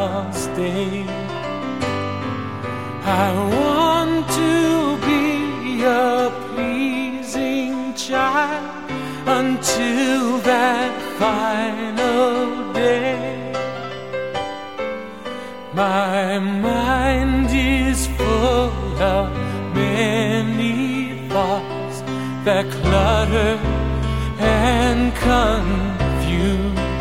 I'll stay. I want to be a pleasing child until that final day. My mind is full of many thoughts that clutter and confuse.